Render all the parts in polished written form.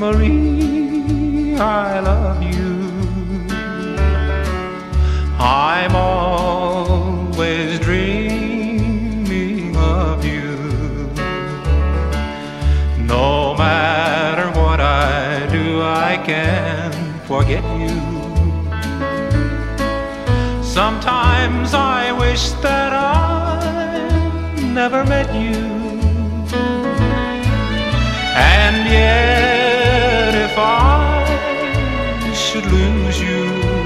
Marie, I love you. I'm always dreaming of you. No matter what I do, I can't forget you. Sometimes I wish that I never met you. And yet if I should lose you,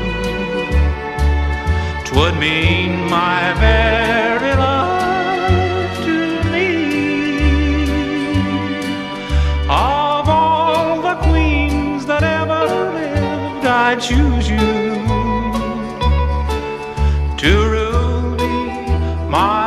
'twould mean my very life to me. Of all the queens that ever lived, I'd choose you to rule me, my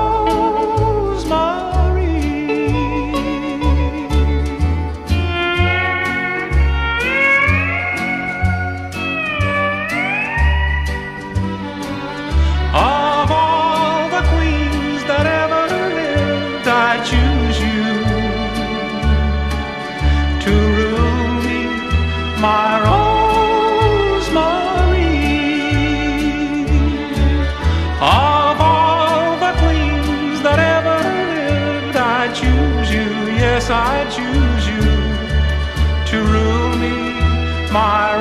of all the queens that ever lived, I choose you to rule me, my Rosemary. Of all the queens that ever lived, I choose you, yes, I choose you to rule me, my